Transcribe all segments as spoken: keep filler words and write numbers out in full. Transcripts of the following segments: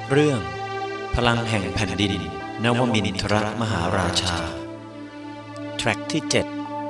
เรื่องพลังแห่งแผ่นดินนวมินทรมหาราชาแทร็กที่เจ็ด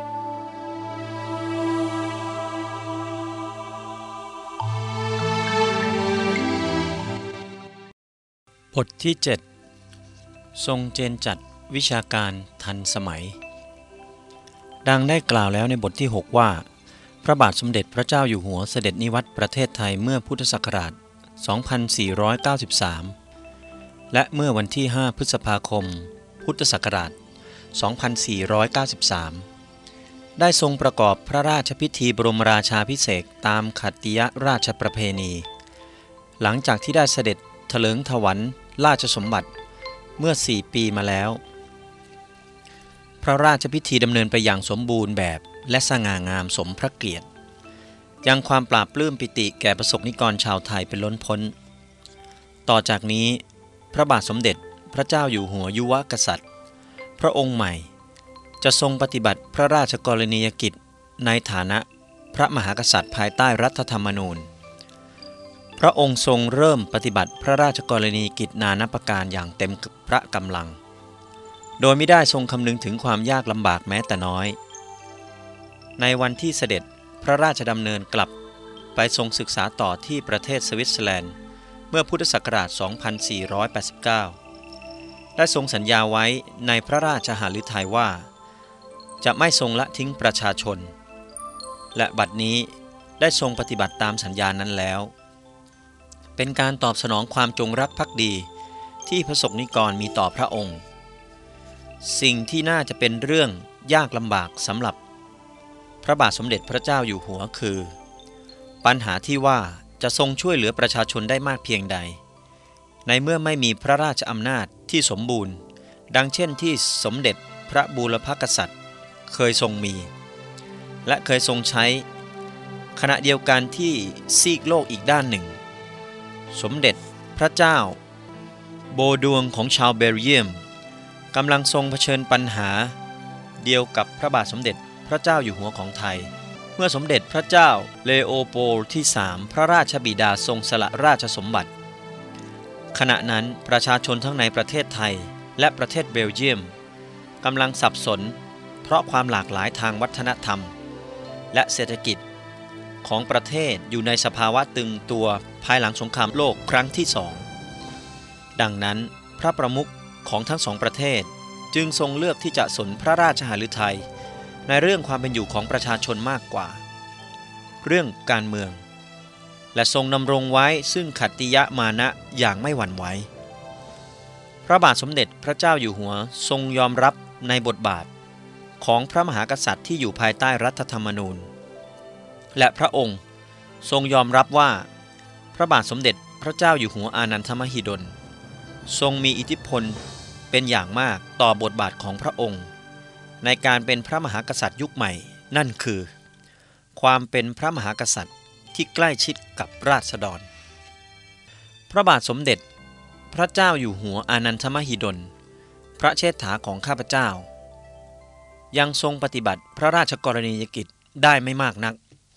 บทที่เจ็ดทรงเจนจัดวิชาการทันสมัยดังได้กล่าวแล้วในบทที่หกว่าพระบาทสมเด็จพระเจ้าอยู่หัวเสด็จนิวัตรประเทศไทยเมื่อพุทธศักราชสองพันสี่ร้อยเก้าสิบสามและเมื่อวันที่ห้าพฤษภาคมพุทธศักราชสองพันสี่ร้อยเก้าสิบสามได้ทรงประกอบพระราชพิธีบรมราชาภิเษกตามขัตติยราชประเพณีหลังจากที่ได้เสด็จเถลิงถวัลย์ราชสมบัติเมื่อสี่ปีมาแล้วพระราชพิธีดำเนินไปอย่างสมบูรณ์แบบและสง่างามสมพระเกียรติยังความปราบปลื้มปิติแก่ประสบนิกรชาวไทยเป็นล้นพ้นต่อจากนี้พระบาทสมเด็จพระเจ้าอยู่หัวยุวกษัตริย์พระองค์ใหม่จะทรงปฏิบัติพระราชกรณียกิจในฐานะพระมหากษัตริย์ภายใต้รัฐธรรมนูญพระองค์ทรงเริ่มปฏิบัติพระราชกรณียกิจนานับประการอย่างเต็มพระกำลังโดยไม่ได้ทรงคำนึงถึงความยากลำบากแม้แต่น้อยในวันที่เสด็จพระราชดำเนินกลับไปทรงศึกษาต่อที่ประเทศสวิตเซอร์แลนด์เมื่อพุทธศักราชสองพันสี่ร้อยแปดสิบเก้าได้ทรงสัญญาไว้ในพระราชหฤทัยว่าจะไม่ทรงละทิ้งประชาชนและบัดนี้ได้ทรงปฏิบัติตามสัญญานั้นแล้วเป็นการตอบสนองความจงรักภักดีที่ประสบนิกรมีต่อพระองค์สิ่งที่น่าจะเป็นเรื่องยากลำบากสำหรับพระบาทสมเด็จพระเจ้าอยู่หัวคือปัญหาที่ว่าจะทรงช่วยเหลือประชาชนได้มากเพียงใดในเมื่อไม่มีพระราชอำนาจที่สมบูรณ์ดังเช่นที่สมเด็จพระบูรพกษัตริย์เคยทรงมีและเคยทรงใช้ขณะเดียวกันที่ซีกโลกอีกด้านหนึ่งสมเด็จพระเจ้าโบดวงของชาวเบลเยียมกำลังทรงเผชิญปัญหาเดียวกับพระบาทสมเด็จพระเจ้าอยู่หัวของไทยเมื่อสมเด็จพระเจ้าเลโอโปลที่สามพระราชบิดาทรงสละราชสมบัติขณะนั้นประชาชนทั้งในประเทศไทยและประเทศเบลเยียมกำลังสับสนเพราะความหลากหลายทางวัฒนธรรมและเศรษฐกิจของประเทศอยู่ในสภาวะตึงตัวภายหลังสงครามโลกครั้งที่สองดังนั้นพระประมุขของทั้งสองประเทศจึงทรงเลือกที่จะสนพระราชหฤทัยในเรื่องความเป็นอยู่ของประชาชนมากกว่าเรื่องการเมืองและทรงดำรงไว้ซึ่งขัตติยมานะอย่างไม่หวั่นไหวพระบาทสมเด็จพระเจ้าอยู่หัวทรงยอมรับในบทบาทของพระมหากษัตริย์ที่อยู่ภายใต้รัฐธรรมนูญและพระองค์ทรงยอมรับว่าพระบาทสมเด็จพระเจ้าอยู่หัวอานันทมหิดลทรงมีอิทธิพลเป็นอย่างมากต่อบทบาทของพระองค์ในการเป็นพระมหากษัตริย์ยุคใหม่นั่นคือความเป็นพระมหากษัตริย์ที่ใกล้ชิดกับราษฎรพระบาทสมเด็จพระเจ้าอยู่หัวอานันทมหิดลพระเชษฐาของข้าพเจ้ายังทรงปฏิบัติพระราชกรณียกิจได้ไม่มากนัก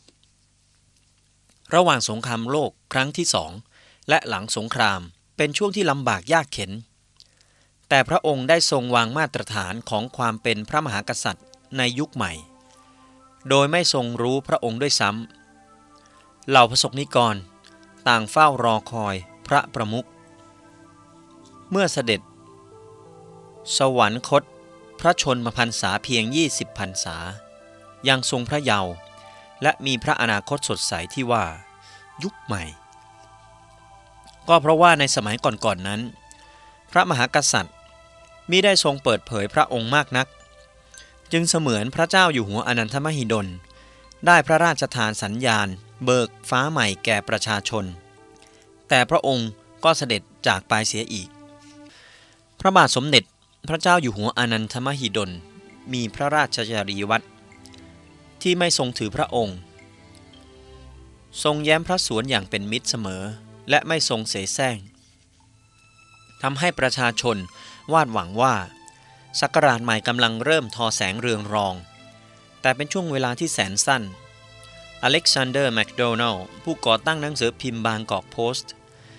ระหว่างสงครามโลกครั้งที่สองและหลังสงครามเป็นช่วงที่ลำบากยากเข็ญแต่พระองค์ได้ทรงวางมาตรฐานของความเป็นพระมหากษัตริย์ในยุคใหม่โดยไม่ทรงรู้พระองค์ด้วยซ้ำเหล่าประสบนิกรต่างเฝ้ารอคอยพระประมุขเมื่อเสด็จสวรรคตพระชนมพรรษาเพียงยี่สิบพรรษายังทรงพระเยาว์และมีพระอนาคตสดใสที่ว่ายุคใหม่ก็เพราะว่าในสมัยก่อนๆ น, นั้นพระมหากษัตริย์มิได้ทรงเปิดเผยพระองค์มากนักจึงเสมือนพระเจ้าอยู่หัวอนันทมหิดลได้พระราชทานสัญญาณเบิกฟ้าใหม่แก่ประชาชนแต่พระองค์ก็เสด็จจากไปเสียอีกพระบาทสมเด็จพระเจ้าอยู่หัวอนันทมหิดลมีพระราชจริยวัตรที่ไม่ทรงถือพระองค์ทรงแย้มพระสวนอย่างเป็นมิตรเสมอและไม่ทรงเสแสร้งทำให้ประชาชนวาดหวังว่าศักราชใหม่กำลังเริ่มทอแสงเรืองรองแต่เป็นช่วงเวลาที่แสนสั้นอเล็กซานเดอร์แมคโดนัลด์ผู้ก่อตั้งหนังสือพิมพ์บางกอกโพสต์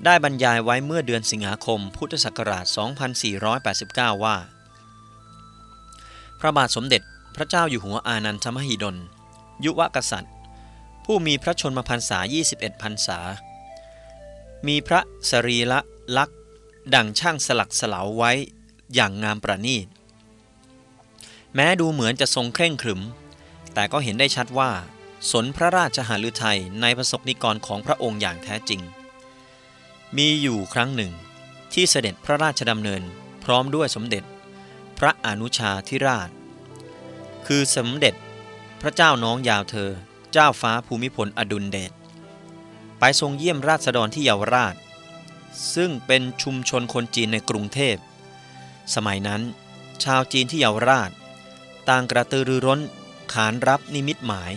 ได้บรรยายไว้เมื่อเดือนสิงหาคมพุทธศักราช สองพันสี่ร้อยแปดสิบเก้า ว่าพระบาทสมเด็จพระเจ้าอยู่หัวอานันทมหิดลยุวกษัตริย์ผู้มีพระชนมพรรษายี่สิบเอ็ดพรรษามีพระสรีระลักษณ์ดั่งช่างสลักสลาวไว้อย่างงามประณีตแม้ดูเหมือนจะทรงเคร่งขรึมแต่ก็เห็นได้ชัดว่าสนพระราชหฤทัยในประสบนิกรของพระองค์อย่างแท้จริงมีอยู่ครั้งหนึ่งที่เสด็จพระราชดำเนินพร้อมด้วยสมเด็จพระอนุชาธิราชคือสมเด็จพระเจ้าน้องยาวเธอเจ้าฟ้าภูมิพลอดุลเดชไปทรงเยี่ยมราษฎรที่เยาวราชซึ่งเป็นชุมชนคนจีนในกรุงเทพสมัยนั้นชาวจีนที่เยาวราชต่างกระตือรือร้นขานรับนิมิตหมาย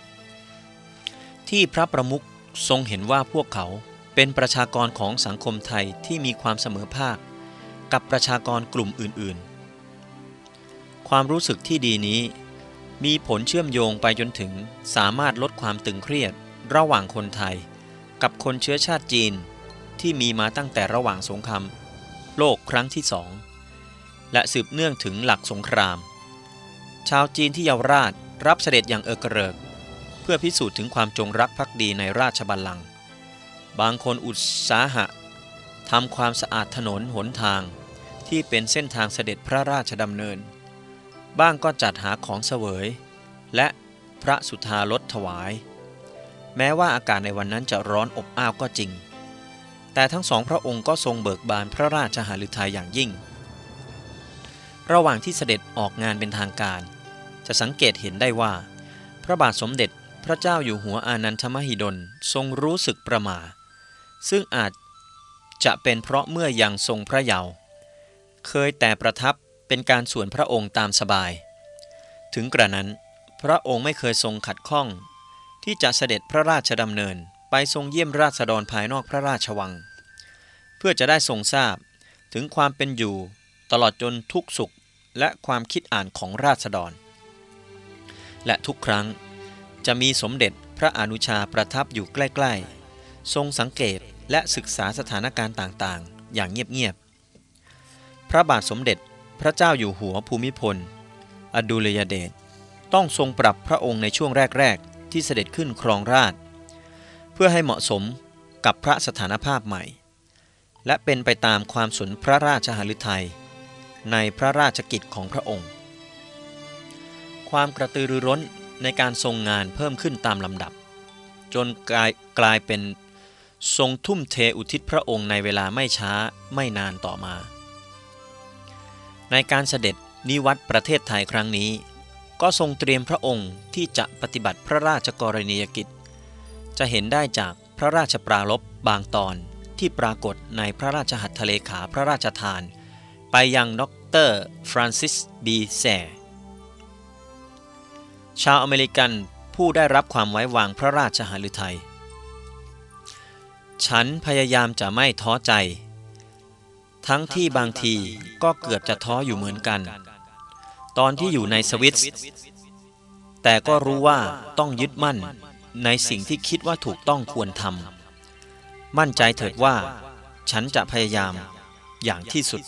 ที่พระประมุขทรงเห็นว่าพวกเขาเป็นประชากรของสังคมไทยที่มีความเสมอภาคกับประชากรกลุ่มอื่นๆความรู้สึกที่ดีนี้มีผลเชื่อมโยงไปจนถึงสามารถลดความตึงเครียดระหว่างคนไทยกับคนเชื้อชาติจีนที่มีมาตั้งแต่ระหว่างสงครามโลกครั้งที่สองและสืบเนื่องถึงหลักสงครามชาวจีนที่เยาวราชรับเสด็จอย่างเอิกกระเริกเพื่อพิสูจน์ถึงความจงรักภักดีในราชบัลลังก์บางคนอุตสาหะทำความสะอาดถนนหนทางที่เป็นเส้นทางเสด็จพระราชดำเนินบ้างก็จัดหาของเสวยและพระสุธารสถวายแม้ว่าอากาศในวันนั้นจะร้อนอบอ้าวก็จริงแต่ทั้งสองพระองค์ก็ทรงเบิกบานพระราชหฤทัยอย่างยิ่งระหว่างที่เสด็จออกงานเป็นทางการจะสังเกตเห็นได้ว่าพระบาทสมเด็จพระเจ้าอยู่หัวอานันทมหิดลทรงรู้สึกประหม่าซึ่งอาจจะเป็นเพราะเมื่อยังทรงพระเยาว์เคยแต่ประทับเป็นการส่วนพระองค์ตามสบายถึงกระนั้นพระองค์ไม่เคยทรงขัดข้องที่จะเสด็จพระราชดำเนินไปทรงเยี่ยมราษฎรภายนอกพระราชวังเพื่อจะได้ทรงทราบถึงความเป็นอยู่ตลอดจนทุกสุขและความคิดอ่านของราษฎรและทุกครั้งจะมีสมเด็จพระอนุชาประทับอยู่ใกล้ๆทรงสังเกตและศึกษาสถานการณ์ต่างๆอย่างเงียบๆพระบาทสมเด็จพระเจ้าอยู่หัวภูมิพลอดุลยเดชต้องทรงปรับพระองค์ในช่วงแรกๆที่เสด็จขึ้นครองราชย์เพื่อให้เหมาะสมกับพระสถานภาพใหม่และเป็นไปตามความสนพระราชหฤทัยในพระราชกิจของพระองค์ความกระตือรือร้นในการทรงงานเพิ่มขึ้นตามลำดับจนกลายกลายเป็นทรงทุ่มเทอุทิศพระองค์ในเวลาไม่ช้าไม่นานต่อมาในการเสด็จนิวัตประเทศไทยครั้งนี้ก็ทรงเตรียมพระองค์ที่จะปฏิบัติพระราชกรณียกิจจะเห็นได้จากพระราชปรารภบางตอนที่ปรากฏในพระราชหัตถเลขาพระราชทานไปยังดร.ฟรานซิส บี แซร์ชาวอเมริกันผู้ได้รับความไว้วางพระราชหฤทัยฉันพยายามจะไม่ท้อใจทั้งที่บางทีก็เกือบจะท้ออยู่เหมือนกันตอนที่อยู่ในสวิตแต่ก็รู้ว่าต้องยึดมั่นในสิ่งที่คิดว่าถูกต้องควรทำมั่นใจเถิดว่าฉันจะพยายามอย่างที่สุด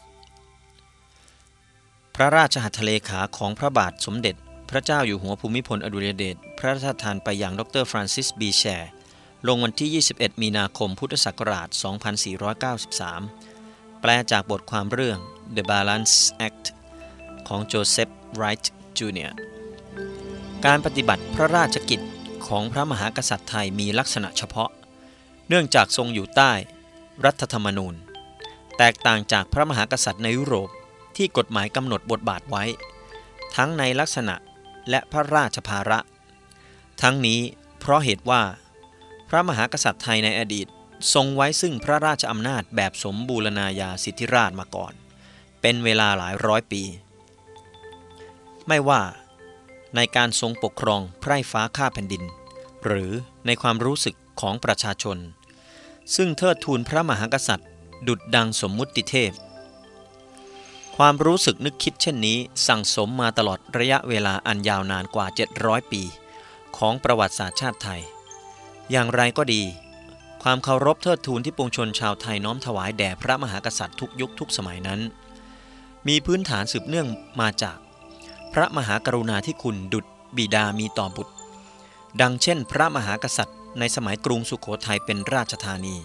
พระราชหัตถเลขาของพระบาทสมเด็จพระเจ้าอยู่หัวภูมิพลอดุลยเดชพระราชทานไปยังดร.ฟรานซิส บี แชร์ลงวันที่ยี่สิบเอ็ดมีนาคมพุทธศักราช สองพันสี่ร้อยเก้าสิบสาม แปลจากบทความเรื่อง The Balance Act ของโจเซฟ ไรท์ จูเนียร์ การปฏิบัติพระราชกิจของพระมหากษัตริย์ไทยมีลักษณะเฉพาะเนื่องจากทรงอยู่ใต้รัฐธรรมนูญแตกต่างจากพระมหากษัตริย์ในยุโรปที่กฎหมายกำหนดบทบาทไว้ทั้งในลักษณะและพระราชภาระทั้งนี้เพราะเหตุว่าพระมหากษัตริย์ไทยในอดีตทรงไว้ซึ่งพระราชอำนาจแบบสมบูรณาญาสิทธิราชย์มาก่อนเป็นเวลาหลายร้อยปีไม่ว่าในการทรงปกครองไพร่ฟ้าข้าแผ่นดินหรือในความรู้สึกของประชาชนซึ่งเทิดทูนพระมหากษัตริย์ดุจดังสมมุติเทพความรู้สึกนึกคิดเช่นนี้สั่งสมมาตลอดระยะเวลาอันยาวนานกว่าเจ็ดร้อยปีของประวัติศาสตร์ชาติไทยอย่างไรก็ดีความเคารพเทิดทูนที่ปวงชนชาวไทยน้อมถวายแด่พระมหากษัตริย์ทุกยุคทุกสมัยนั้นมีพื้นฐานสืบเนื่องมาจากพระมหากรุณาธิคุณดุจบิดามีต่อบุตรดังเช่นพระมหากษัตริย์ในสมัยกรุงสุโขทัยเป็นราชธานี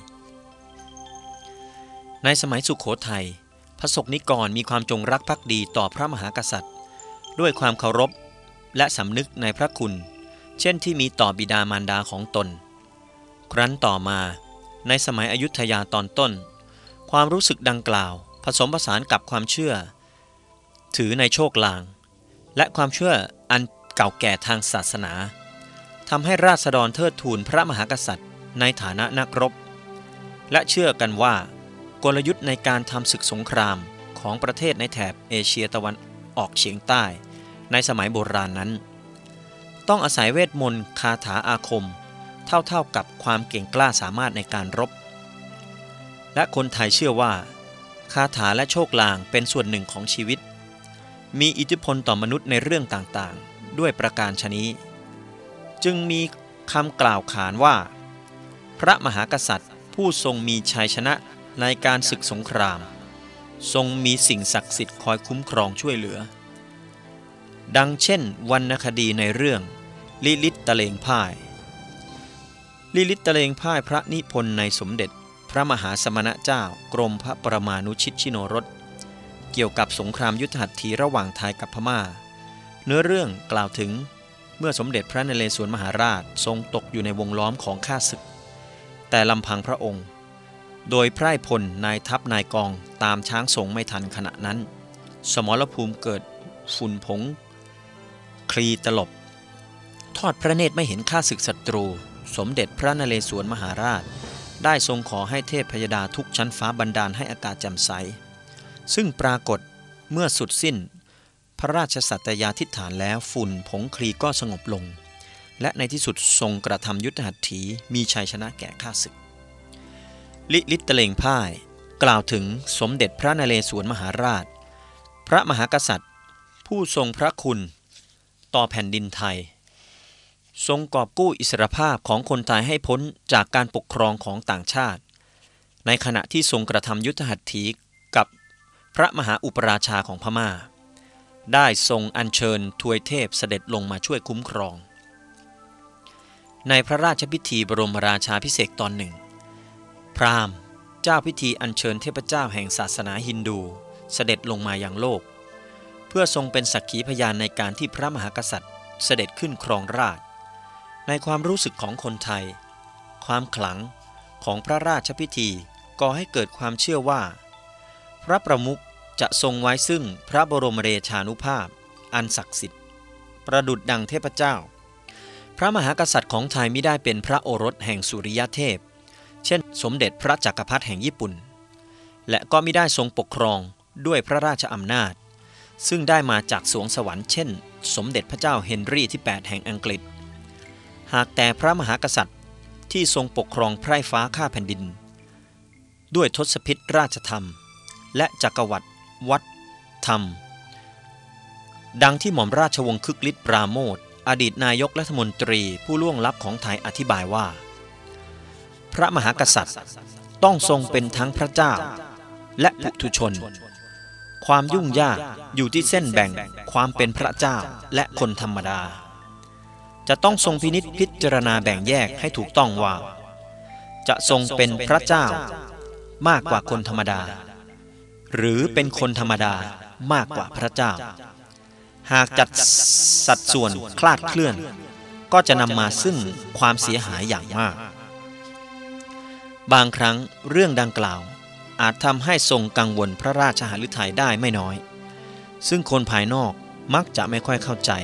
ในสมัยสุโขทัยพระสกนิกรมีความจงรักภักดีต่อพระมหากษัตริย์ด้วยความเคารพและสำนึกในพระคุณเช่นที่มีต่อบิดามารดาของตนครั้นต่อมาในสมัยอยุธยาตอนต้นความรู้สึกดังกล่าวผสมผสานกับความเชื่อถือในโชคลางและความเชื่ออันเก่าแก่ทางศาสนาทำให้ราษฎรเทิดทูนพระมหากษัตริย์ในฐานะนักรบและเชื่อกันว่ากลยุทธ์ในการทำศึกสงครามของประเทศในแถบเอเชียตะวันออกเฉียงใต้ในสมัยโบราณนั้นต้องอาศัยเวทมนต์คาถาอาคมเท่าๆกับความเก่งกล้าสามารถในการรบและคนไทยเชื่อว่าคาถาและโชคลางเป็นส่วนหนึ่งของชีวิตมีอิทธิพลต่อมนุษย์ในเรื่องต่างๆด้วยประการฉะนี้จึงมีคำกล่าวขานว่าพระมหากษัตริย์ผู้ทรงมีชัยชนะในการศึกสงครามทรงมีสิ่งศักดิ์สิทธิ์คอยคุ้มครองช่วยเหลือดังเช่นวรรณคดีในเรื่องลิลิตตะเลงพ่ายลิลิตตะเลงพ่ายพระนิพนธ์ในสมเด็จพระมหาสมณเจ้ากรมพระปรมาณุชิตชิโนรสเกี่ยวกับสงครามยุทธหัตถีระหว่างไทยกับพม่าเนื้อเรื่องกล่าวถึงเมื่อสมเด็จพระนเรศวรมหาราชทรงตกอยู่ในวงล้อมของข้าศึกแต่ลำพังพระองค์โดยไพร่พลนายทัพนายกองตามช้างสงไม่ทันขณะนั้นสมรภูมิเกิดฝุ่นผงคลีตลบทอดพระเนตรไม่เห็นข้าศึกศัตรูสมเด็จพระนเรศวรมหาราชได้ทรงขอให้เทพพยดาทุกชั้นฟ้าบันดาลให้อากาศแจ่มใสซึ่งปรากฏเมื่อสุดสิ้นพระราชสัตยาธิษฐานแล้วฝุ่นผงคลีก็สงบลงและในที่สุดทรงกระทำยุทธหัตถีมีชัยชนะแก่ข้าศึกลิลิตตะเลงพ่ายกล่าวถึงสมเด็จพระนเรศวรมหาราชพระมหากษัตริย์ผู้ทรงพระคุณต่อแผ่นดินไทยทรงกอบกู้อิสรภาพของคนไทยให้พ้นจากการปกครองของต่างชาติในขณะที่ทรงกระทำยุทธหัตถีกับพระมหาอุปราชาของพม่าได้ทรงอัญเชิญทวยเทพเสด็จลงมาช่วยคุ้มครองในพระราชพิธีบรมราชาภิเษกตอนหนึ่งพราหมณ์เจ้าพิธีอัญเชิญเทพเจ้าแห่งศาสนาฮินดูเสด็จลงมายังโลกเพื่อทรงเป็นสักขีพยานในการที่พระมหากษัตริย์เสด็จขึ้นครองราชย์ในความรู้สึกของคนไทยความขลังของพระราชพิธีก่อให้เกิดความเชื่อว่าพระประมุขจะทรงไว้ซึ่งพระบรมเดชานุภาพอันศักดิ์สิทธิ์ประดุจดังเทพเจ้าพระมหากษัตริย์ของไทยมิได้เป็นพระโอรสแห่งสุริยเทพเช่นสมเด็จพระจักรพรรดิแห่งญี่ปุ่นและก็มิได้ทรงปกครองด้วยพระราชอำนาจซึ่งได้มาจากสวงสวรรค์เช่นสมเด็จพระเจ้าเฮนรี่ที่แปดแห่งอังกฤษหากแต่พระมหากษัตริย์ที่ทรงปกครองไพร่ฟ้าข้าแผ่นดินด้วยทศพิธราชธรรมและจักรวรรดิวัฒธรรมดังที่หม่อมราชวงศ์คึกฤทธิ์ปราโมทย์อดีตนายกรัฐมนตรีผู้ล่วงลับของไทยอธิบายว่าพระมหากษัตริย์ต้องทรงเป็นทั้งพระเจ้าและปุถุชนความยุ่งยากอยู่ที่เส้นแบ่งความเป็นพระเจ้าและคนธรรมดาจะต้องทรงพินิจพิจารณาแบ่งแยกให้ถูกต้องว่าจะทรงเป็นพระเจ้ามากกว่าคนธรรมดาหรือเป็นคนธรรมดามากกว่าพระเจ้าหากจัดสัดส่วนคลาดเคลื่อนก็จะนำมาซึ่งความเสียหายอย่างมากบางครั้งเรื่องดังกล่าวอาจทำให้ทรงกังวลพระราชหฤทัยได้ไม่น้อยซึ่งคนภายนอกมักจะไม่ค่อยเข้าใจ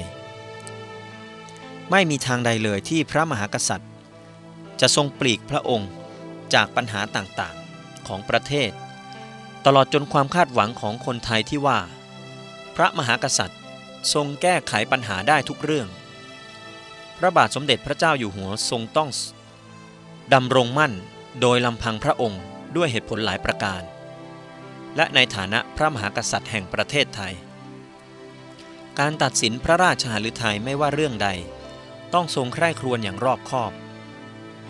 ไม่มีทางใดเลยที่พระมหากษัตริย์จะทรงปลีกพระองค์จากปัญหาต่างๆของประเทศตลอดจนความคาดหวังของคนไทยที่ว่าพระมหากษัตริย์ทรงแก้ไขปัญหาได้ทุกเรื่องพระบาทสมเด็จพระเจ้าอยู่หัวทรงต้องดำรงมั่นโดยลำพังพระองค์ด้วยเหตุผลหลายประการและในฐานะพระมหากษัตริย์แห่งประเทศไทยการตัดสินพระราชหฤทัยไม่ว่าเรื่องใดต้องทรงใคร่ครวญอย่างรอบคอบ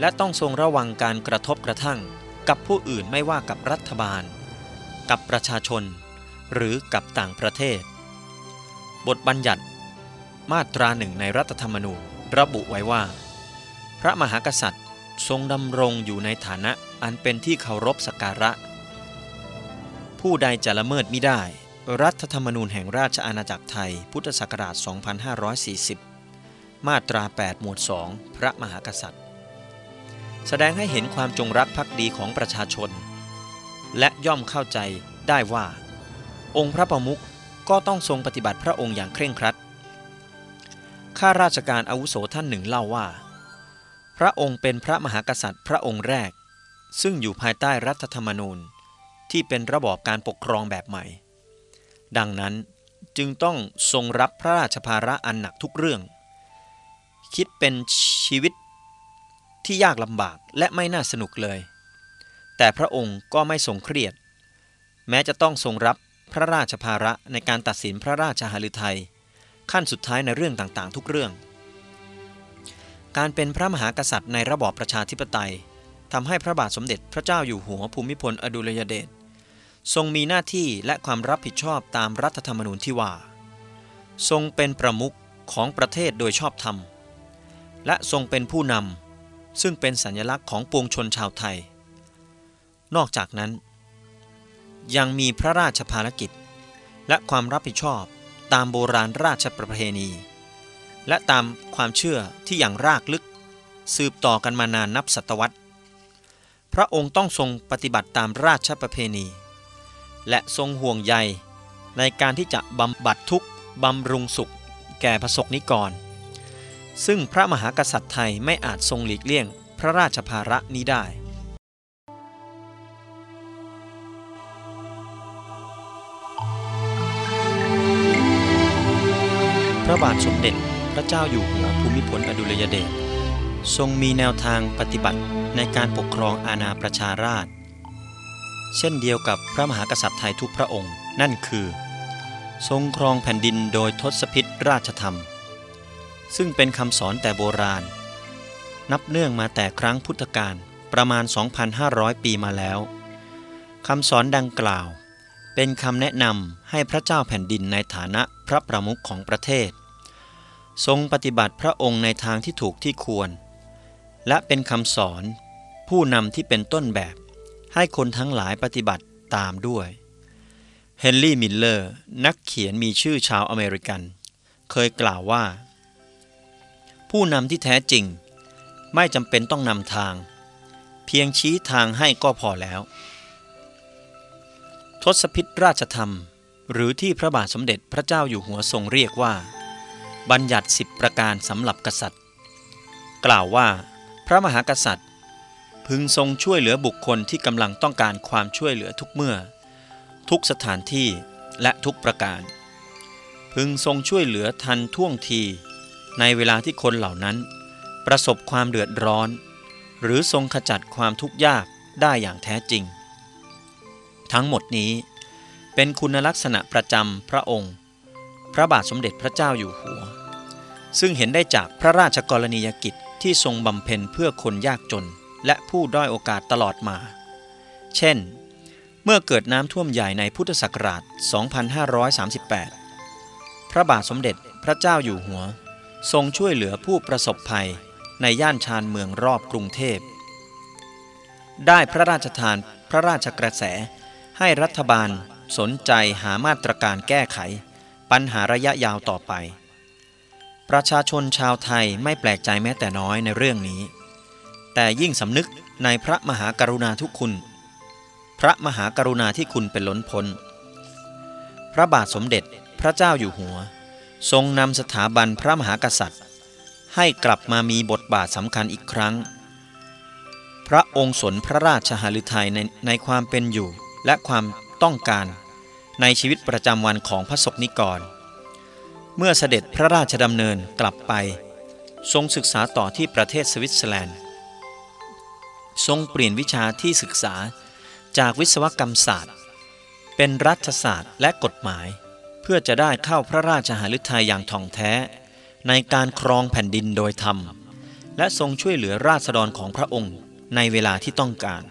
และต้องทรงระวังการกระทบกระทั่งกับผู้อื่นไม่ว่ากับรัฐบาลกับประชาชนหรือกับต่างประเทศบทบัญญัติมาตราหนึ่งในรัฐธรรมนูญระบุไว้ว่าพระมหากษัตริย์ทรงดำรงอยู่ในฐานะอันเป็นที่เคารพสักการะผู้ใดจะละเมิดมิได้รัฐธรรมนูญแห่งราชอาณาจักรไทยพุทธศักราชสองพันห้าร้อยสี่สิบมาตราแปดหมวดสองพระมหากษัตริย์แสดงให้เห็นความจงรักภักดีของประชาชนและย่อมเข้าใจได้ว่าองค์พระประมุขก็ต้องทรงปฏิบัติพระองค์อย่างเคร่งครัดข้าราชการอาวุโสท่านหนึ่งเล่าว่าพระองค์เป็นพระมหากษัตริย์พระองค์แรกซึ่งอยู่ภายใต้รัฐธรรมนูญที่เป็นระบอบการปกครองแบบใหม่ดังนั้นจึงต้องทรงรับพระราชภาระอันหนักทุกเรื่องคิดเป็นชีวิตที่ยากลำบากและไม่น่าสนุกเลยแต่พระองค์ก็ไม่ทรงเครียดแม้จะต้องทรงรับพระราชภาระในการตัดสินพระราชหฤทัยขั้นสุดท้ายในเรื่องต่างๆทุกเรื่องการเป็นพระมหากษัตริย์ในระบอบประชาธิปไตยทำให้พระบาทสมเด็จพระเจ้าอยู่หัวภูมิพลอดุลยเดชทรงมีหน้าที่และความรับผิดชอบตามรัฐธรรมนูญที่ว่าทรงเป็นประมุขของประเทศโดยชอบธรรมและทรงเป็นผู้นำซึ่งเป็นสัญลักษณ์ของปวงชนชาวไทยนอกจากนั้นยังมีพระราชภารกิจและความรับผิดชอบตามโบราณราชประเพณีและตามความเชื่อที่อย่างรากลึกสืบต่อกันมานานนับศตวรรษพระองค์ต้องทรงปฏิบัติตามราชประเพณีและทรงห่วงใยในการที่จะบำบัดทุกข์บำรุงสุขแก่ประสบนิกรซึ่งพระมหากษัตริย์ไทยไม่อาจทรงหลีกเลี่ยงพระราชภาระนี้ได้พระบาทสมเด็จพระเจ้าอยู่หัวภูมิพลอดุลยเดชทรงมีแนวทางปฏิบัติในการปกครองอาณาประชาราษฎร์เช่นเดียวกับพระมหากษัตริย์ไทยทุกพระองค์นั่นคือทรงครองแผ่นดินโดยทศพิธราชธรรมซึ่งเป็นคำสอนแต่โบราณนับเนื่องมาแต่ครั้งพุทธกาลประมาณ สองพันห้าร้อย ปีมาแล้วคำสอนดังกล่าวเป็นคำแนะนำให้พระเจ้าแผ่นดินในฐานะพระประมุขของประเทศทรงปฏิบัติพระองค์ในทางที่ถูกที่ควรและเป็นคำสอนผู้นำที่เป็นต้นแบบให้คนทั้งหลายปฏิบัติตามด้วยเฮนรี่มิลเลอร์นักเขียนมีชื่อชาวอเมริกันเคยกล่าวว่าผู้นำที่แท้จริงไม่จำเป็นต้องนำทางเพียงชี้ทางให้ก็พอแล้วทศพิธราชธรรมหรือที่พระบาทสมเด็จพระเจ้าอยู่หัวทรงเรียกว่าบัญญัติสิบประการสำหรับกษัตริย์กล่าวว่าพระมหากษัตริย์พึงทรงช่วยเหลือบุคคลที่กำลังต้องการความช่วยเหลือทุกเมื่อทุกสถานที่และทุกประการพึงทรงช่วยเหลือทันท่วงทีในเวลาที่คนเหล่านั้นประสบความเดือดร้อนหรือทรงขจัดความทุกข์ยากได้อย่างแท้จริงทั้งหมดนี้เป็นคุณลักษณะประจำพระองค์พระบาทสมเด็จพระเจ้าอยู่หัวซึ่งเห็นได้จากพระราชกรณียกิจที่ทรงบำเพ็ญเพื่อคนยากจนและผู้ด้อยโอกาสตลอดมาเช่นเมื่อเกิดน้ำท่วมใหญ่ในพุทธศักราช สองพันห้าร้อยสามสิบแปด พระบาทสมเด็จพระเจ้าอยู่หัวทรงช่วยเหลือผู้ประสบภัยในย่านชานเมืองรอบกรุงเทพได้พระราชทานพระราชกระแสให้รัฐบาลสนใจหามาตรการแก้ไขปัญหาระยะยาวต่อไปประชาชนชาวไทยไม่แปลกใจแม้แต่น้อยในเรื่องนี้แต่ยิ่งสำนึกในพระมหากรุณาธิคุณพระมหากรุณาที่คุณเป็นล้นพ้นพระบาทสมเด็จพระเจ้าอยู่หัวทรงนำสถาบันพระมหากษัตริย์ให้กลับมามีบทบาทสำคัญอีกครั้งพระองค์สนพระราชหฤทัยในในความเป็นอยู่และความต้องการในชีวิตประจำวันของพระสงฆ์นิกรเมื่อเสด็จพระราชดำเนินกลับไปทรงศึกษาต่อที่ประเทศสวิตเซอร์แลนด์ทรงเปลี่ยนวิชาที่ศึกษาจากวิศวกรรมศาสตร์เป็นรัฐศาสตร์และกฎหมายเพื่อจะได้เข้าพระราชหฤทัยอย่างถ่องแท้ในการครองแผ่นดินโดยธรรมและทรงช่วยเหลือราษฎรของพระองค์ในเวลาที่ต้องการ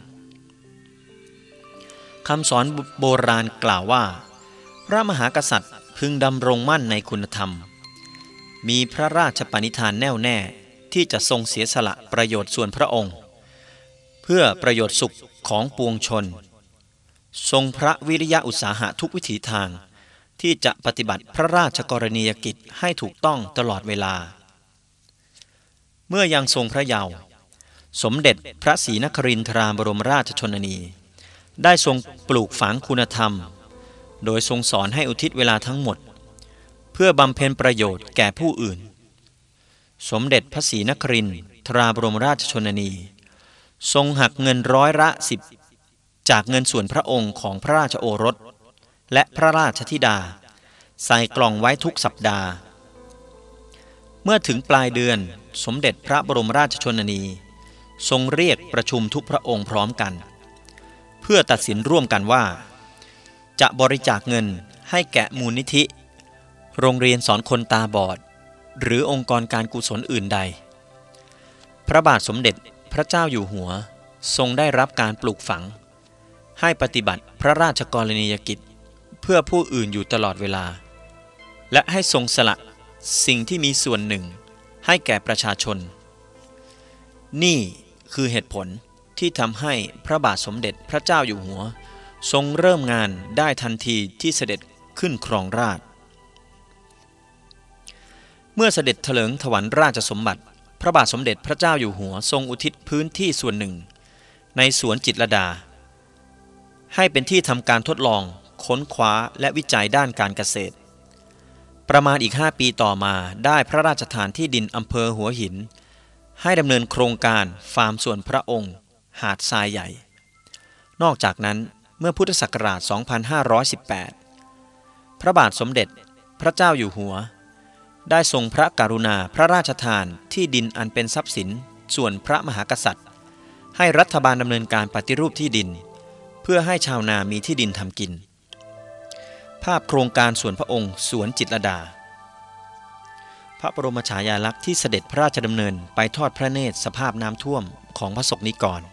คำสอนโบราณกล่าวว่าพระมหากษัตริย์พึงดำรงมั่นในคุณธรรมมีพระราชปณิธานแน่วแน่ที่จะทรงเสียสละประโยชน์ส่วนพระองค์เพื่อประโยชน์สุขของปวงชนทรงพระวิริยะอุตสาหะทุกวิถีทางที่จะปฏิบัติพระราชกรณียกิจให้ถูกต้องตลอดเวลาเมื่อยังทรงพระเยาว์สมเด็จพระศรีนครินทราบรมราชชนนีได้ทรงปลูกฝังคุณธรรมโดยทรงสอนให้อุทิศเวลาทั้งหมดเพื่อบำเพ็ญประโยชน์แก่ผู้อื่นสมเด็จพระศรีนครินทราบรมราชชนนีทรงหักเงินร้อยละสิบจากเงินส่วนพระองค์ของพระราชโอรสและพระราชธิดาใส่กล่องไว้ทุกสัปดาห์เมื่อถึงปลายเดือนสมเด็จพระบรมราชชนนีทรงเรียกประชุมทุกพระองค์พร้อมกันเพื่อตัดสินร่วมกันว่าจะบริจาคเงินให้แก่มูลนิธิโรงเรียนสอนคนตาบอดหรือองค์กรการกุศลอื่นใดพระบาทสมเด็จพระเจ้าอยู่หัวทรงได้รับการปลูกฝังให้ปฏิบัติพระราชกรณียกิจเพื่อผู้อื่นอยู่ตลอดเวลาและให้ทรงสละสิ่งที่มีส่วนหนึ่งให้แก่ประชาชนนี่คือเหตุผลที่ทำให้พระบาทสมเด็จพระเจ้าอยู่หัวทรงเริ่มงานได้ทันทีที่เสด็จขึ้นครองราชย์เมื่อเสด็จเถลิงถวัลย์ราชสมบัติพระบาทสมเด็จพระเจ้าอยู่หัวทรงอุทิศพื้นที่ส่วนหนึ่งในสวนจิตรลดาให้เป็นที่ทำการทดลองค้นคว้าและวิจัยด้านการเกษตรประมาณอีกห้าปีต่อมาได้พระราชทานที่ดินอำเภอหัวหินให้ดำเนินโครงการฟาร์มส่วนพระองค์หาดทรายใหญ่นอกจากนั้นเมื่อพุทธศักราช สองพันห้าร้อยสิบแปด พระบาทสมเด็จพระเจ้าอยู่หัวได้ทรงพระกรุณาพระราชทานที่ดินอันเป็นทรัพย์สินส่วนพระมหากษัตริย์ให้รัฐบาลดำเนินการปฏิรูปที่ดินเพื่อให้ชาวนามีที่ดินทำกินภาพโครงการส่วนพระองค์สวนจิตรลดาพระบรมฉายาลักษณ์ที่เสด็จพระราชดำเนินไปทอดพระเนตรสภาพน้ำท่วมของพระสกนิกร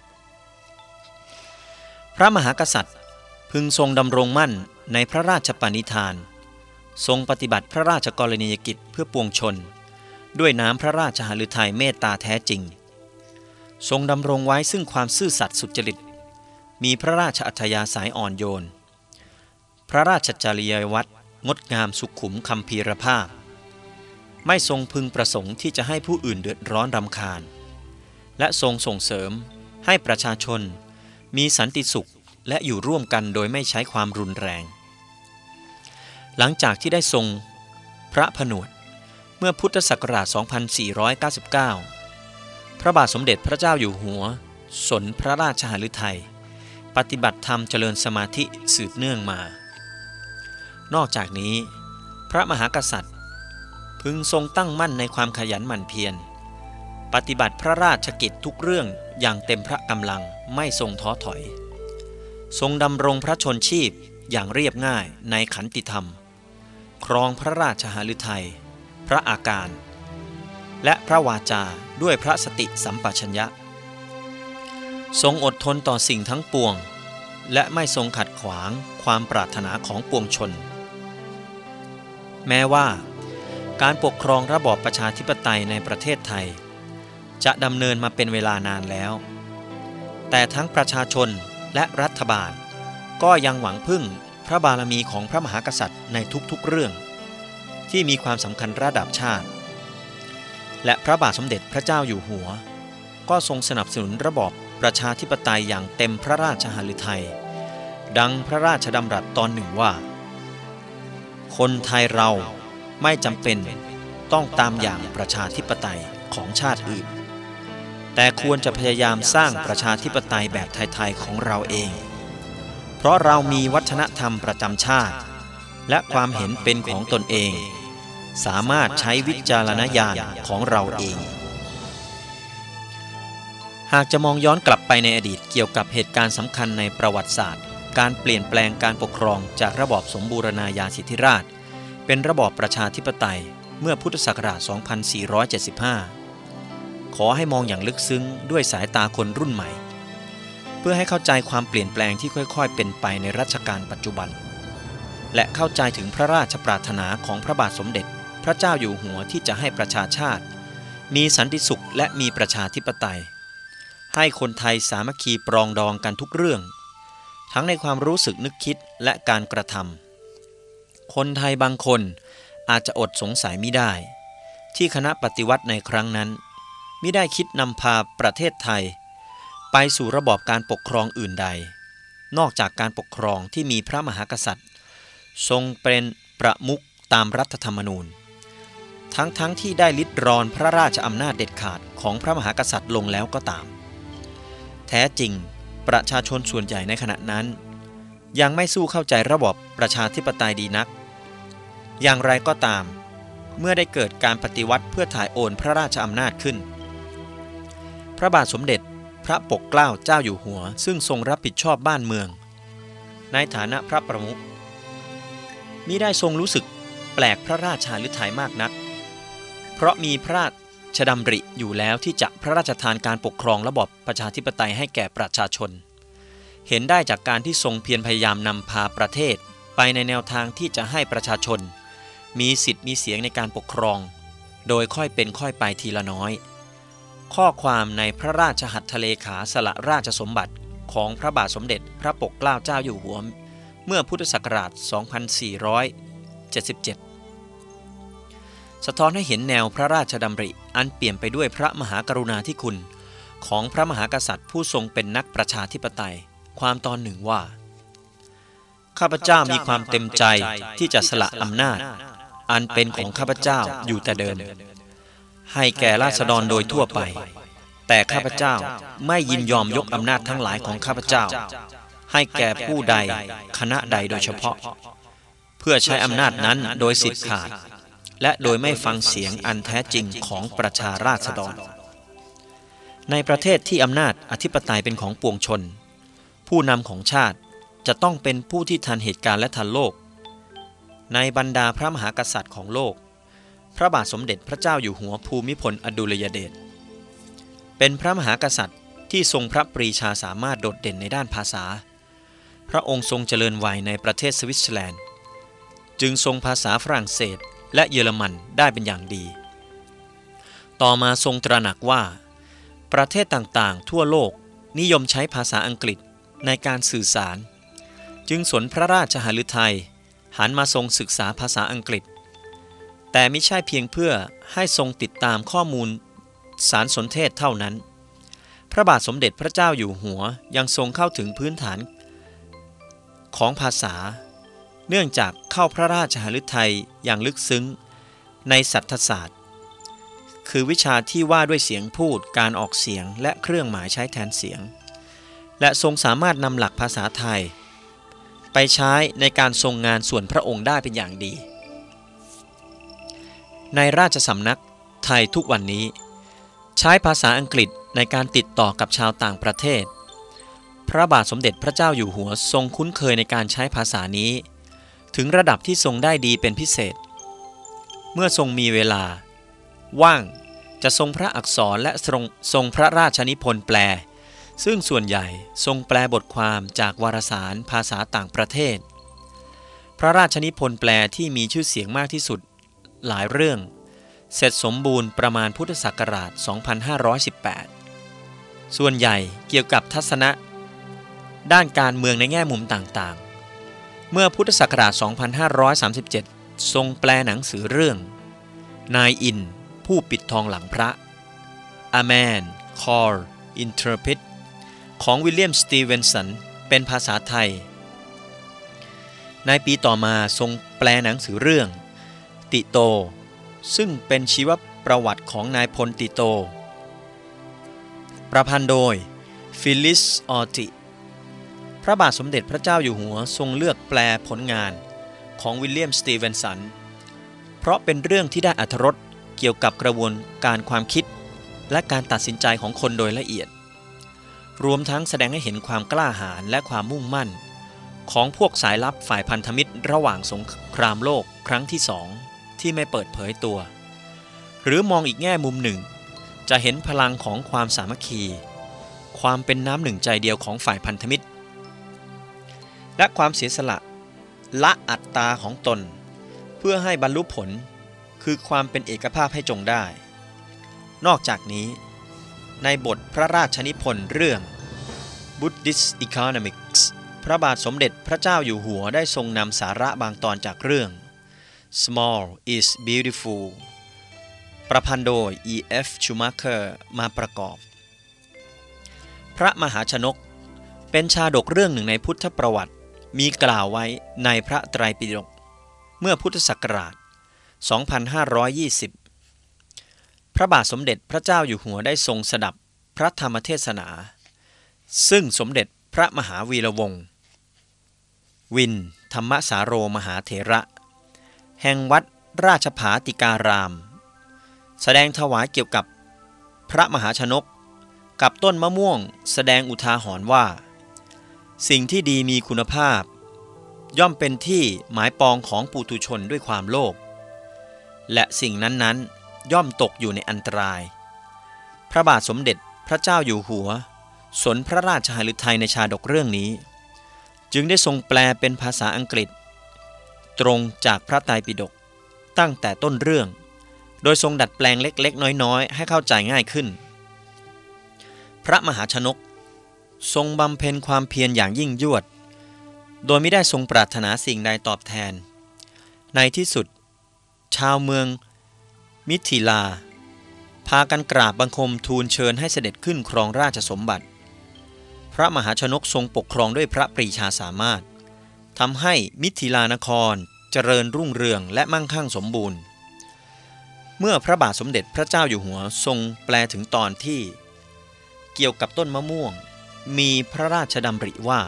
พระมหากษัตริย์พึงทรงดำรงมั่นในพระราชปณิธานทรงปฏิบัติพระราชกรณียกิจเพื่อปวงชนด้วยน้ำพระราชหฤทัยเมตตาแท้จริงทรงดำรงไว้ซึ่งความซื่อสัตย์สุจริตมีพระราชอัธยาศัยอ่อนโยนพระราชจริยวัตรงดงามสุขุมคัมภีรภาพไม่ทรงพึงประสงค์ที่จะให้ผู้อื่นเดือดร้อนรำคาญและทรงส่งเสริมให้ประชาชนมีสันติสุขและอยู่ร่วมกันโดยไม่ใช้ความรุนแรงหลังจากที่ได้ทรงพระผนวดเมื่อพุทธศักราช สองพันสี่ร้อยเก้าสิบเก้า พระบาทสมเด็จพระเจ้าอยู่หัวสนพระราชหฤทัยปฏิบัติธรรมเจริญสมาธิสืบเนื่องมานอกจากนี้พระมหากษัตริย์พึงทรงตั้งมั่นในความขยันหมั่นเพียรปฏิบัติพระราชกิจทุกเรื่องอย่างเต็มพระกำลังไม่ทรงท้อถอยทรงดำรงพระชนชีพอย่างเรียบง่ายในขันติธรรมครองพระราชหฤทัยพระอาการและพระวาจาด้วยพระสติสัมปชัญญะทรงอดทนต่อสิ่งทั้งปวงและไม่ทรงขัดขวางความปรารถนาของปวงชนแม้ว่าการปกครองระบอบประชาธิปไตยในประเทศไทยจะดำเนินมาเป็นเวลานานแล้วแต่ทั้งประชาชนและรัฐบาลก็ยังหวังพึ่งพระบารมีของพระมหากษัตริย์ในทุกๆเรื่องที่มีความสำคัญระดับชาติและพระบาทสมเด็จพระเจ้าอยู่หัวก็ทรงสนับสนุนระบอบประชาธิปไตยอย่างเต็มพระราชหฤทัยดังพระราชดำรัสตอนหนึ่งว่าคนไทยเราไม่จำเป็นต้องตามอย่างประชาธิปไตยของชาติอื่นแต่ควรจะพยายามสร้างประชาธิปไตยแบบไทยๆของเราเองเพราะเรามีวัฒนธรรมประจำชาติและความเห็นเป็นของตนเองสามารถใช้วิจารณญาณของเราเองหากจะมองย้อนกลับไปในอดีตเกี่ยวกับเหตุการณ์สำคัญในประวัติศาสตร์การเปลี่ยนแปลงการปกครองจากระบอบสมบูรณาญาสิทธิราชย์เป็นระบอบประชาธิปไตยเมื่อพุทธศักราช สองพันสี่ร้อยเจ็ดสิบห้า ขขอให้มองอย่างลึกซึ้งด้วยสายตาคนรุ่นใหม่เพื่อให้เข้าใจความเปลี่ยนแปลงที่ค่อยๆเป็นไปในรัชกาลปัจจุบันและเข้าใจถึงพระราชปรารถนาของพระบาทสมเด็จพระเจ้าอยู่หัวที่จะให้ประชาชาติมีสันติสุขและมีประชาธิปไตยให้คนไทยสามัคคีปรองดองกันทุกเรื่องทั้งในความรู้สึกนึกคิดและการกระทำคนไทยบางคนอาจจะอดสงสัยมิได้ที่คณะปฏิวัติในครั้งนั้นมิได้คิดนำพาประเทศไทยไปสู่ระบอบการปกครองอื่นใดนอกจากการปกครองที่มีพระมหากษัตริย์ทรงเป็นประมุขตามรัฐธรรมนูญทั้งๆ ท, ที่ได้ลิดรอนพระราชอำนาจเด็ดขาดของพระมหากษัตริย์ลงแล้วก็ตามแท้จริงประชาชนส่วนใหญ่ในขณะนั้นยังไม่สู้เข้าใจระบบประชาธิปไตยดีนักอย่างไรก็ตามเมื่อได้เกิดการปฏิวัติเพื่อถ่ายโอนพระราชอำนาจขึ้นพระบาทสมเด็จพระปกเกล้าเจ้าอยู่หัวซึ่งทรงรับผิดชอบบ้านเมืองในฐานะพระประมุขมิได้ทรงรู้สึกแปลกพระราชาฤทัยมากนักเพราะมีพระราชดำริอยู่แล้วที่จะพระราชทานการปกครองระบอบประชาธิปไตยให้แก่ประชาชนเห็นได้จากการที่ทรงเพียรพยายามนำพาประเทศไปในแนวทางที่จะให้ประชาชนมีสิทธิ์มีเสียงในการปกครองโดยค่อยเป็นค่อยไปทีละน้อยข้อความในพระราชหัตถเลขาสละราชสมบัติของพระบาทสมเด็จพระปกเกล้าเจ้าอยู่หัวเมื่อพุทธศักราช สองพันสี่ร้อยเจ็ดสิบเจ็ด สะท้อนให้เห็นแนวพระราชดำริอันเปี่ยมไปด้วยพระมหากรุณาธิคุณของพระมหากษัตริย์ผู้ทรงเป็นนักประชาธิปไตยความตอนหนึ่งว่าข้าพเจ้ามีความเต็มใจที่จะสละอำนาจอันเป็นของข้าพเจ้าอยู่แต่เดิมให้แก่ราษฎรโดยทั่วไปแต่ข้าพเจ้าไม่ยินยอมยกอำนาจทั้งหลายของข้าพเจ้าให้แก่ผู้ใดคณะใดโดยเฉพาะเพื่อใช้อำนาจนั้นโดยสิทธิขาดและโดยไม่ฟังเสียงอันแท้จริงของประชาราษฎรในประเทศที่อำนาจอธิปไตยเป็นของปวงชนผู้นำของชาติจะต้องเป็นผู้ที่ทันเหตุการณ์และทันโลกในบรรดาพระมหากษัตริย์ของโลกพระบาทสมเด็จพระเจ้าอยู่หัวภูมิพลอดุลยเดชเป็นพระมหากษัตริย์ที่ทรงพระปรีชาสามารถโดดเด่นในด้านภาษาพระองค์ทรงเจริญวัยในประเทศสวิตเซอร์แลนด์จึงทรงภาษาฝรั่งเศสและเยอรมันได้เป็นอย่างดีต่อมาทรงตระหนักว่าประเทศต่างๆทั่วโลกนิยมใช้ภาษาอังกฤษในการสื่อสารจึงสนพระราชหฤทัยหันมาทรงศึกษาภาษาอังกฤษแต่ไม่ใช่เพียงเพื่อให้ทรงติดตามข้อมูลสารสนเทศเท่านั้นพระบาทสมเด็จพระเจ้าอยู่หัวยังทรงเข้าถึงพื้นฐานของภาษาเนื่องจากเข้าพระราชหฤทัยอย่างลึกซึ้งในสัทธศาสตร์คือวิชาที่ว่าด้วยเสียงพูดการออกเสียงและเครื่องหมายใช้แทนเสียงและทรงสามารถนำหลักภาษาไทยไปใช้ในการทรงงานส่วนพระองค์ได้เป็นอย่างดีในราชสำนักไทยทุกวันนี้ใช้ภาษาอังกฤษในการติดต่อกับชาวต่างประเทศพระบาทสมเด็จพระเจ้าอยู่หัวทรงคุ้นเคยในการใช้ภาษานี้ถึงระดับที่ทรงได้ดีเป็นพิเศษเมื่อทรงมีเวลาว่างจะทรงพระอักษรและทรงทรงพระราชนิพนธ์แปลซึ่งส่วนใหญ่ทรงแปลบทความจากวารสารภาษาต่างประเทศพระราชนิพนธ์แปลที่มีชื่อเสียงมากที่สุดหลายเรื่องเสร็จสมบูรณ์ประมาณพุทธศักราช สองพันห้าร้อยสิบแปด ส่วนใหญ่เกี่ยวกับทัศนะด้านการเมืองในแง่มุมต่างๆเมื่อพุทธศักราช สองพันห้าร้อยสามสิบเจ็ด ทรงแปลหนังสือเรื่องนายอินผู้ปิดทองหลังพระ A Man Called Intrepid ของวิลเลียมสตีเวนสันเป็นภาษาไทยในปีต่อมาทรงแปลหนังสือเรื่องติโตซึ่งเป็นชีวประวัติของนายพลติโตประพันธ์โดยฟิลิสออติพระบาทสมเด็จพระเจ้าอยู่หัวทรงเลือกแปลผลงานของวิลเลียมสตีเวนสันเพราะเป็นเรื่องที่ได้อรรถรสเกี่ยวกับกระบวนการความคิดและการตัดสินใจของคนโดยละเอียดรวมทั้งแสดงให้เห็นความกล้าหาญและความมุ่งมั่นของพวกสายลับฝ่ายพันธมิตรระหว่างสงครามโลกครั้งที่สองที่ไม่เปิดเผยตัวหรือมองอีกแง่มุมหนึ่งจะเห็นพลังของความสามัคคีความเป็นน้ำหนึ่งใจเดียวของฝ่ายพันธมิตรและความเสียสละละอัตตาของตนเพื่อให้บรรลุผลคือความเป็นเอกภาพให้จงได้นอกจากนี้ในบทพระราชนิพนธ์เรื่อง Buddhist Economics พระบาทสมเด็จพระเจ้าอยู่หัวได้ทรงนำสาระบางตอนจากเรื่อง Small is Beautiful ประพันธ์โดย อี เอฟ Schumacher มาประกอบพระมหาชนกเป็นชาดกเรื่องหนึ่งในพุทธประวัติมีกล่าวไว้ในพระไตรปิฎกเมื่อพุทธศักราช สองพันห้าร้อยยี่สิบ พระบาทสมเด็จพระเจ้าอยู่หัวได้ทรงสดับพระธรรมเทศนาซึ่งสมเด็จพระมหาวีระวงศ์วินธรรมสาโรมหาเถระแห่งวัดราชภาติการามแสดงถวายเกี่ยวกับพระมหาชนกกับต้นมะม่วงแสดงอุทาหรณ์ว่าสิ่งที่ดีมีคุณภาพย่อมเป็นที่หมายปองของปุถุชนด้วยความโลภและสิ่งนั้นๆย่อมตกอยู่ในอันตรายพระบาทสมเด็จพระเจ้าอยู่หัวสนพระราชหฤทัยในชาดกเรื่องนี้จึงได้ทรงแปลเป็นภาษาอังกฤษตรงจากพระไตรปิฎกตั้งแต่ต้นเรื่องโดยทรงดัดแปลงเล็กๆน้อยๆให้เข้าใจง่ายขึ้นพระมหาชนกทรงบำเพ็ญความเพียรอย่างยิ่งยวดโดยไม่ได้ทรงปรารถนาสิ่งใดตอบแทนในที่สุดชาวเมืองมิถิลาพากันกราบบังคมทูลเชิญให้เสด็จขึ้นครองราชสมบัติพระมหาชนกทรงปกครองด้วยพระปรีชาสามารถทำให้มิถิลานครเจริญรุ่งเรืองและมั่งคั่งสมบูรณ์เมื่อพระบาทสมเด็จพระเจ้าอยู่หัวทรงแปลถึงตอนที่เกี่ยวกับต้นมะม่วงมีพระราชดำริว่า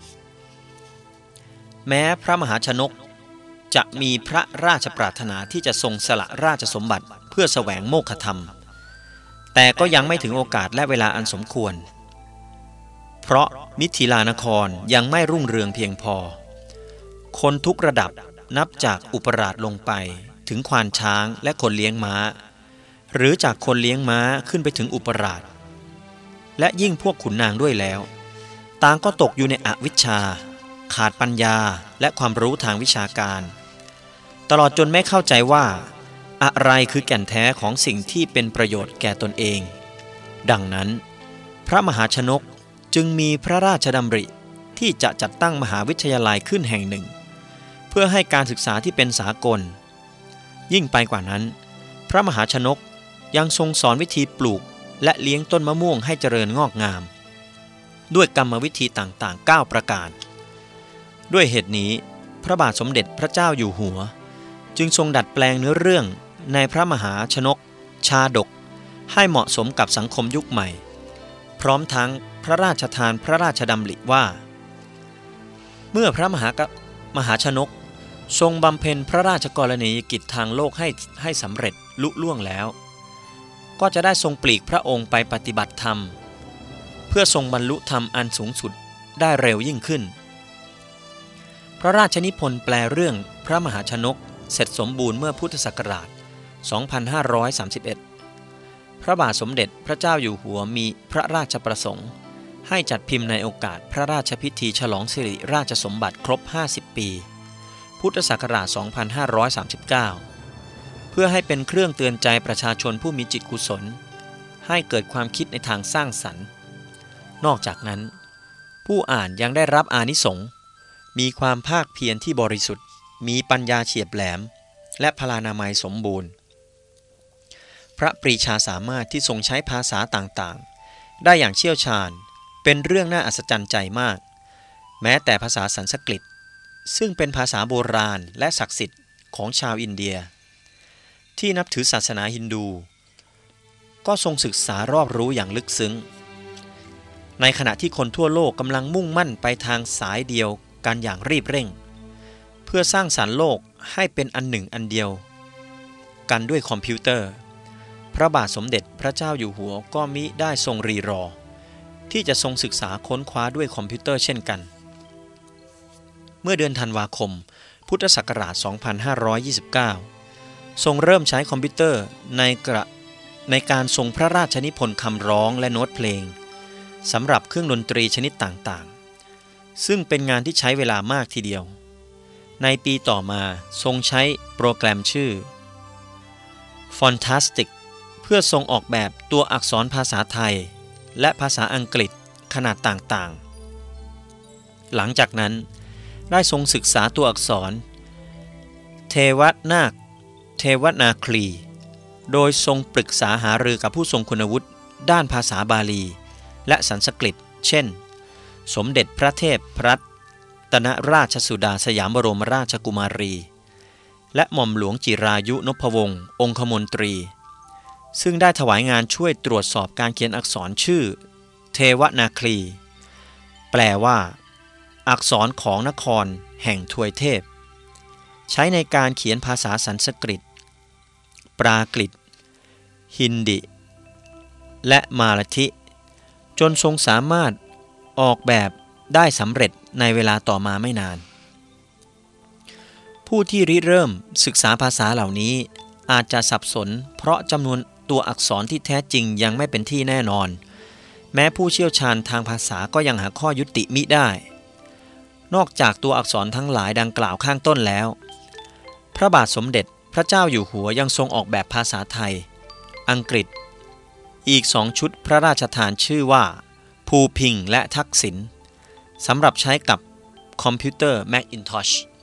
แม้พระมหาชนกจะมีพระราชปรารถนาที่จะทรงสละราชสมบัติเพื่อแสวงโมฆะธรรมแต่ก็ยังไม่ถึงโอกาสและเวลาอันสมควรเพราะมิถิลานครยังไม่รุ่งเรืองเพียงพอคนทุกระดับนับจากอุปราชลงไปถึงควานช้างและคนเลี้ยงม้าหรือจากคนเลี้ยงม้าขึ้นไปถึงอุปราชและยิ่งพวกขุนนางด้วยแล้วต่างก็ตกอยู่ในอวิชชาขาดปัญญาและความรู้ทางวิชาการตลอดจนไม่เข้าใจว่าอะไรคือแก่นแท้ของสิ่งที่เป็นประโยชน์แก่ตนเองดังนั้นพระมหาชนกจึงมีพระราชดำริที่จะจัดตั้งมหาวิทยาลัยขึ้นแห่งหนึ่งเพื่อให้การศึกษาที่เป็นสากลยิ่งไปกว่านั้นพระมหาชนกยังทรงสอนวิธีปลูกและเลี้ยงต้นมะม่วงให้เจริญงอกงามด้วยกรรมวิธีต่างๆเก้าประการด้วยเหตุนี้พระบาทสมเด็จพระเจ้าอยู่หัวจึงทรงดัดแปลงเนื้อเรื่องในพระมหาชนกชาดกให้เหมาะสมกับสังคมยุคใหม่พร้อมทั้งพระราชทานพระราชดำริว่าเมื่อพระมหามหาชนกทรงบำเพ็ญพระราชกรณียกิจทางโลกให้ให้สำเร็จลุล่วงแล้วก็จะได้ทรงปลีกพระองค์ไปปฏิบัติธรรมเพื่อทรงบรรลุธรรมอันสูงสุดได้เร็วยิ่งขึ้นพระราชนิพนธ์แปลเรื่องพระมหาชนกเสร็จสมบูรณ์เมื่อพุทธศักราช สองพันห้าร้อยสามสิบเอ็ด พระบาทสมเด็จพระเจ้าอยู่หัวมีพระราชประสงค์ให้จัดพิมพ์ในโอกาสพระราชพิธีฉลองสิริราชสมบัติครบห้าสิบปีพุทธศักราช สองพันห้าร้อยสามสิบเก้า เพื่อให้เป็นเครื่องเตือนใจประชาชนผู้มีจิตกุศลให้เกิดความคิดในทางสร้างสรรค์นอกจากนั้นผู้อ่านยังได้รับอานิสงส์มีความภาคเพียรที่บริสุทธิ์มีปัญญาเฉียบแหลมและพลานามัยสมบูรณ์พระปรีชาสามารถที่ทรงใช้ภาษาต่างๆได้อย่างเชี่ยวชาญเป็นเรื่องน่าอัศจรรย์ใจมากแม้แต่ภาษาสันสกฤตซึ่งเป็นภาษาโบราณและศักดิ์สิทธิ์ของชาวอินเดียที่นับถือศาสนาฮินดูก็ทรงศึกษารอบรู้อย่างลึกซึ้งในขณะที่คนทั่วโลกกำลังมุ่งมั่นไปทางสายเดียวกันอย่างรีบเร่งเพื่อสร้างสรรค์โลกให้เป็นอันหนึ่งอันเดียวกันด้วยคอมพิวเตอร์พระบาทสมเด็จพระเจ้าอยู่หัวก็มิได้ทรงรีรอที่จะทรงศึกษาค้นคว้าด้วยคอมพิวเตอร์เช่นกันเมื่อเดือนธันวาคมพุทธศักราช สองพันห้าร้อยยี่สิบเก้า ทรงเริ่มใช้คอมพิวเตอร์ในกระในการทรงพระราชนิพนธ์คำร้องและโน้ตเพลงสำหรับเครื่องดนตรีชนิดต่างๆซึ่งเป็นงานที่ใช้เวลามากทีเดียวในปีต่อมาทรงใช้โปรแกรมชื่อ Fantastic เพื่อทรงออกแบบตัวอักษรภาษาไทยและภาษาอังกฤษขนาดต่างๆหลังจากนั้นได้ทรงศึกษาตัวอักษรเทวนาคเทวนาคลีโดยทรงปรึกษาหารือกับผู้ทรงคุณวุฒิด้านภาษาบาลีและสันสกฤตเช่นสมเด็จพระเทพรัตนราชสุดาสยามบรมราชกุมารีและหม่อมหลวงจิรายุนพวงศ์องคมนตรีซึ่งได้ถวายงานช่วยตรวจสอบการเขียนอักษรชื่อเทวนาคลีแปลว่าอักษรของนครแห่งทวยเทพใช้ในการเขียนภาษาสันสกฤตปรากฤตฮินดิและมาลาทิจนทรงสามารถออกแบบได้สำเร็จในเวลาต่อมาไม่นานผู้ที่ริเริ่มศึกษาภาษาเหล่านี้อาจจะสับสนเพราะจำนวนตัวอักษรที่แท้จริงยังไม่เป็นที่แน่นอนแม้ผู้เชี่ยวชาญทางภาษาก็ยังหาข้อยุติมิได้นอกจากตัวอักษรทั้งหลายดังกล่าวข้างต้นแล้วพระบาทสมเด็จพระเจ้าอยู่หัวยังทรงออกแบบภาษาไทยอังกฤษอีกสองชุดพระราชทานชื่อว่าภูพิงค์และทักษิณสำหรับใช้กับคอมพิวเตอร์ Macintosh